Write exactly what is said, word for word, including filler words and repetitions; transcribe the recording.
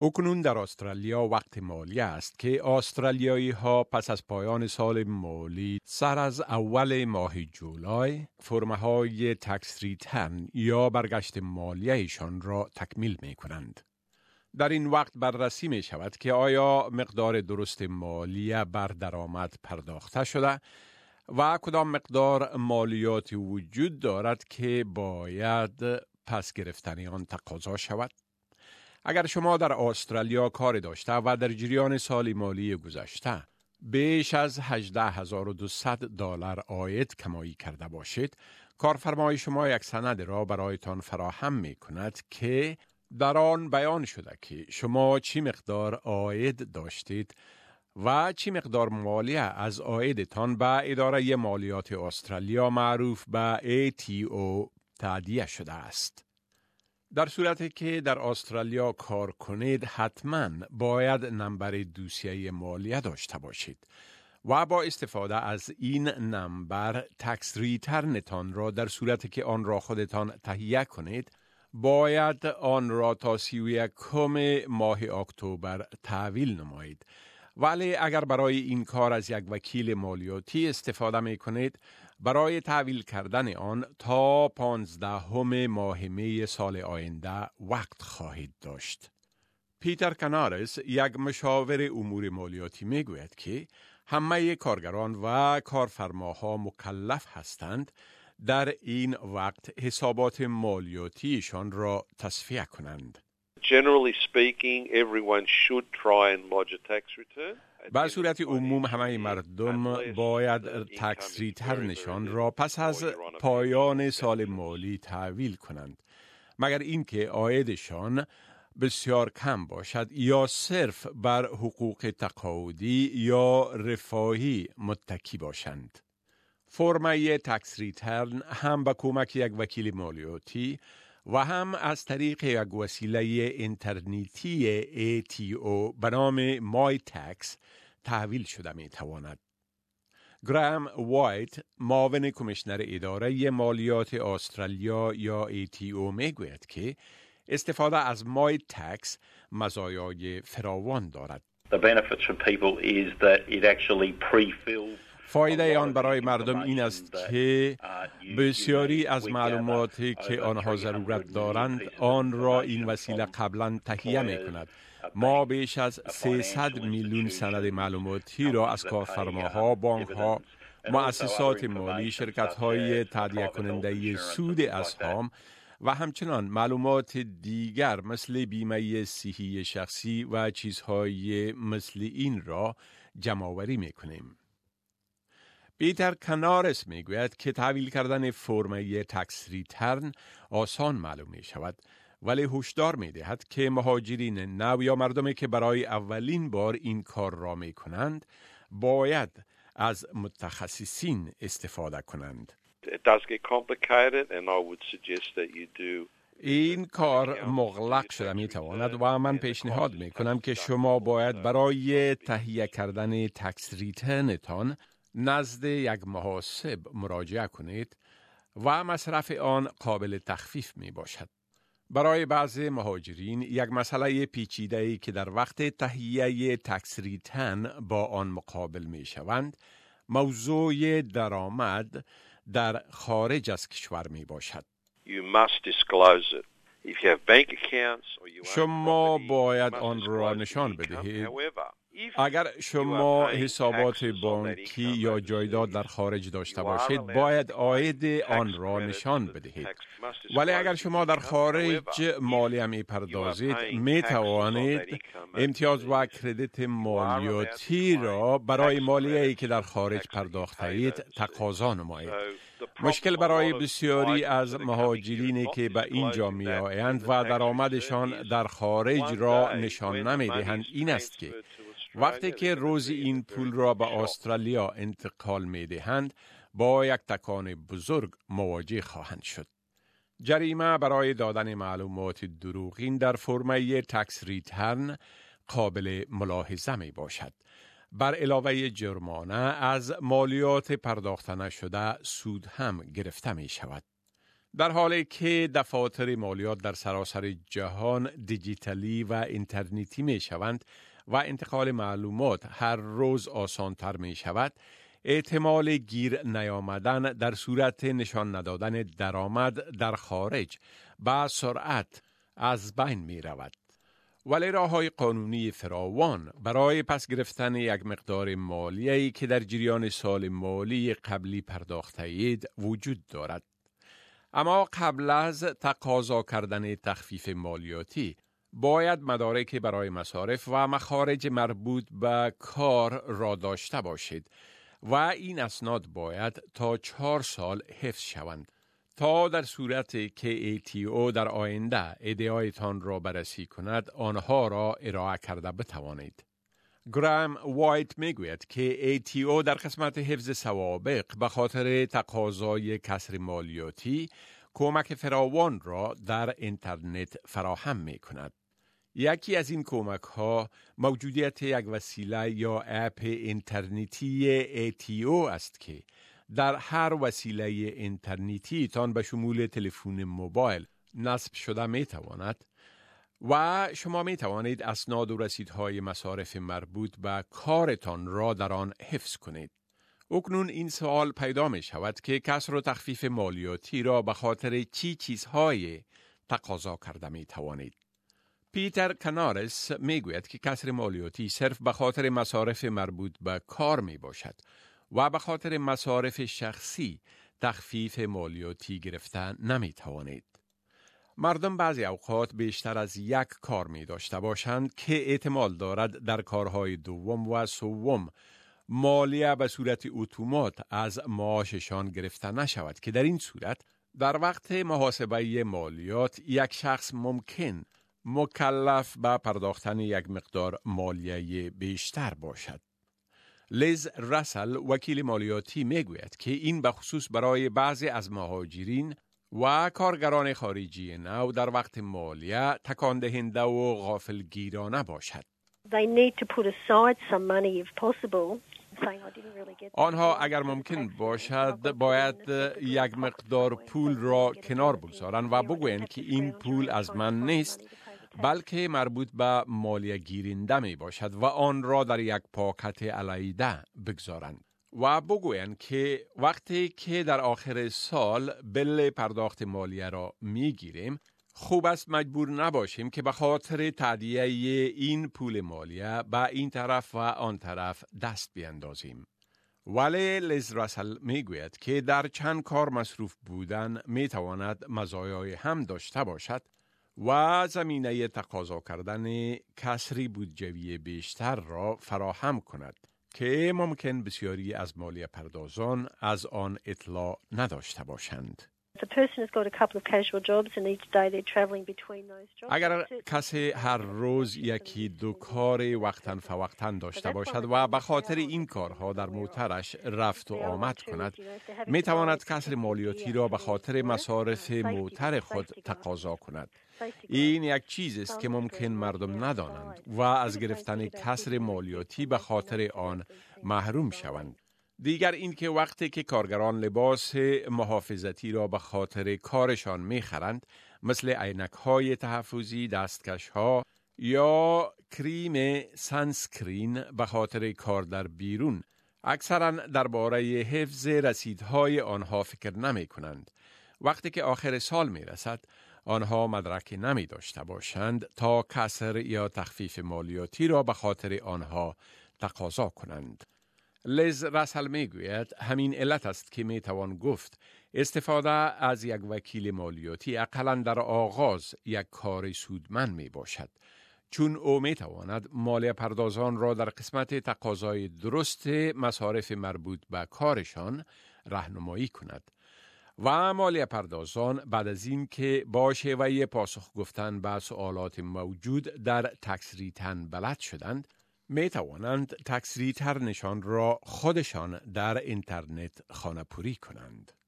اکنون در استرالیا وقت مالی است که استرالیایی ها پس از پایان سال مالی سر از اول ماه جولای فرم های تکس ریترن یا برگشت مالیه‌شان را تکمیل می کنند. در این وقت بررسی می شود که آیا مقدار درست مالیه بر درآمد پرداخته شده و کدام مقدار مالیات وجود دارد که باید پس گرفتن آن تقاضا شود. اگر شما در استرالیا کار داشته و در جریان سال مالی گذشته بیش از هجده هزار و دویست دلار عاید کمایی کرده باشید، کارفرمای شما یک سند را برایتان فراهم می کند که در آن بیان شده که شما چی مقدار عاید داشتید و چی مقدار مالیه از عایدتان به اداره مالیات استرالیا معروف به ای تی او تادیه شده است. در صورتی که در استرالیا کار کنید، حتما باید نمبر دوسیه مالیه داشته باشید و با استفاده از این نمبر تکس ریترنتان را در صورتی که آن را خودتان تهیه کنید، باید آن را تا سی و یکم ماه اکتبر تحویل نمایید. ولی اگر برای این کار از یک وکیل مالیاتی استفاده می کنید، برای تحویل کردن آن تا پانزدهم ماه می سال آینده وقت خواهید داشت. پیتر کنارس، یک مشاور امور مالیاتی، می گوید که همه کارگران و کارفرماها مکلف هستند در این وقت حسابات مالیاتیشان را تصفیه کنند. Generally speaking, everyone should try and lodge a tax return. به صورت عموم همه مردم باید تکس ریترنشان را پس از پایان سال مالی تحویل کنند، مگر اینکه عایدشان بسیار کم باشد یا صرف بر حقوق تقاعدی یا رفاهی متکی باشند. فرم تکس ریترن هم به کمک یک وکیل مالیاتی و هم از طریق یک وسیله اینترنتی ای تی او به نام مای تکس تحویل شده می تواند. گرام وایت، معاون کمیشنر اداره مالیات استرالیا یا ای تی او، می گوید که استفاده از مای تکس مزایای فراوان دارد. The benefits for people is that it actually pre-fills. فایده آن برای مردم این است که بسیاری از معلوماتی که آنها ضرورت دارند آن را این وسیله قبلا تهیه می کند. ما بیش از سیصد میلیون سند معلوماتی را از کارفرماها، بانکها، مؤسسات مالی، شرکت‌های تادیه کننده سود اسهام و همچنان معلومات دیگر مثل بیمه صحی شخصی و چیزهای مثل این را جمع‌آوری می کنیم. پیتر کنارس می گوید که تحویل کردن فرم تکس ریترن آسان معلوم می شود، ولی هشدار می دهد که مهاجرین نو یا مردمی که برای اولین بار این کار را می کنند باید از متخصصین استفاده کنند. It does get complicated and I would suggest that you do. این کار مغلق شده می تواند و من پیشنهاد می کنم که شما باید برای تهیه کردن تکس ریترنتان نزد یک محاسب مراجعه کنید و مصرف آن قابل تخفیف می باشد. برای بعضی مهاجرین یک مسئله پیچیده‌ای که در وقت تهیه تکس ریترن با آن مقابل می شوند، موضوع درآمد در خارج از کشور می باشد. You must disclose it. If you have bank accounts or you own شما property, باید you must آن را disclose the نشان income. بدهید. However, if اگر شما you are paying حسابات taxes on that بانکی income یا overseas, جایداد در خارج داشته you are باشید، allowed باید to claim عاید tax آن را credits نشان that the بدهید. tax must ولی disclose اگر the شما در income. خارج However, مالیه if می you are پردازید، paying می taxes on that توانید income امتیاز و overseas, کردیت you are allowed to مالیاتی claim را برای tax مالیه‌ای که credits در for the خارج tax that you پرداخته paid اید overseas. تقاضا نمایید. So the مشکل problem, a برای lot of بسیاری migrants از that are coming here مهاجرینی are not که به اینجا disclosing می that in آیند the و tax درآمدشان return is در خارج one را day نشان when the نمی money دهند is این است که transferred to وقتی Australia, که they're going to روزی be in این a پول very را big به shock. استرالیا انتقال می دهند با یک تکان بزرگ مواجه خواهند شد. جریمه برای دادن معلومات دروغین در فرم تکس ریترن قابل ملاحظه می باشد. بر علاوه جرمانه از مالیات پرداخته نشده سود هم گرفته می شود. در حالی که دفاتر مالیات در سراسر جهان دیجیتالی و اینترنتی می شوند و انتقال معلومات هر روز آسانتر می شود، احتمال گیر نیامدن در صورت نشان ندادن درآمد در خارج با سرعت از بین می رود. ولی راه‌های قانونی فراوان برای پس گرفتن یک مقدار مالیه‌ای که در جریان سال مالی قبلی پرداخته اید وجود دارد. اما قبل از تقاضا کردن تخفیف مالیاتی، باید مدارک برای مصارف و مخارج مربوط به کار را داشته باشید و این اسناد باید تا چهار سال حفظ شوند تا در صورتی که ای تی او در آینده ادعایتان را بررسی کند آنها را ارائه کرده بتوانید. گرام وایت میگوید که ای تی او در قسمت حفظ سوابق به خاطر تقاضای کسر مالیاتی کمک فراوان را در اینترنت فراهم می کند. یکی از این کمک ها موجودیت یک وسیله یا اپ اینترنتی ای تی او است که در هر وسیله اینترنتی تان به شمول تلفن موبایل نصب شده می تواند و شما می توانید اسناد و رسیدهای مصارف مربوط به کارتان را در آن حفظ کنید. اکنون این سوال پیدا می شود که کسر و تخفیف مالیاتی را به خاطر چی چیزهای تقاضا کرده می توانید. پیتر کنارس می گوید که کسر مالیاتی صرف به خاطر مصارف مربوط به کار می باشد و به خاطر مصارف شخصی تخفیف مالیاتی گرفته نمی توانید. مردم بعضی اوقات بیشتر از یک کار می داشته باشند که احتمال دارد در کارهای دوم و سوم مالیه به صورت اتومات از معاششان گرفته نشود که در این صورت در وقت محاسبه مالیات یک شخص ممکن مکلف به پرداختن یک مقدار مالیه بیشتر باشد. لیز راسل وکیل مالیاتی میگوید که این به خصوص برای بعضی از مهاجرین و کارگران خارجی نو در وقت مالیه تکان دهنده و غافلگیرانه باشد. They need to put aside some money if possible. آنها اگر ممکن باشد باید یک مقدار پول را کنار بگذارند و بگویند که این پول از من نیست بلکه مربوط به مالیه گیرنده می باشد و آن را در یک پاکت علیحده بگذارند و بگویند که وقتی که در آخر سال بل پرداخت مالیه را می گیریم خوب است مجبور نباشیم که به خاطر تادیه این پول مالیه به این طرف و آن طرف دست بیندازیم. ولی لیز راسل می گوید که در چند کار مصروف بودن می تواند مزایای هم داشته باشد و زمینه تقاضا کردن کسری بودجوی بیشتر را فراهم کند که ممکن بسیاری از مالیه پردازان از آن اطلاع نداشته باشند. اگر کسی هر روز یکی دو کار وقتاً فوقتاً داشته باشد و به خاطر این کارها در موترش رفت و آمد کند، می تواند کسر مالیاتی را به خاطر مصارف موتر خود تقاضا کند. این یک چیز است که ممکن مردم ندانند و از گرفتن کسر مالیاتی به خاطر آن محروم شوند. دیگر این که وقتی که کارگران لباس محافظتی را به خاطر کارشان می‌خرند، مثل عینک‌های تحفظی، دستکش‌ها یا کریم سانسکرین به خاطر کار در بیرون، اکثراً درباره حفظ رسیدهای آنها فکر نمی‌کنند. وقتی که آخر سال می‌رسد، آنها مدرک نمی داشته باشند تا کسر یا تخفیف مالیاتی را به خاطر آنها تقاضا کنند. لیز راسل می گوید همین علت است که می توان گفت استفاده از یک وکیل مالیاتی اقلاً در آغاز یک کار سودمند می باشد، چون او می تواند مالیه پردازان را در قسمت تقاضای درست مصارف مربوط به کارشان راهنمایی کند و مالیه پردازان بعد از این که با شیوه پاسخ گفتن به سوالات موجود در تکس ریترن بلد شدند، می توانند تکس ریترنشان را خودشان در اینترنت خانه‌پوری کنند.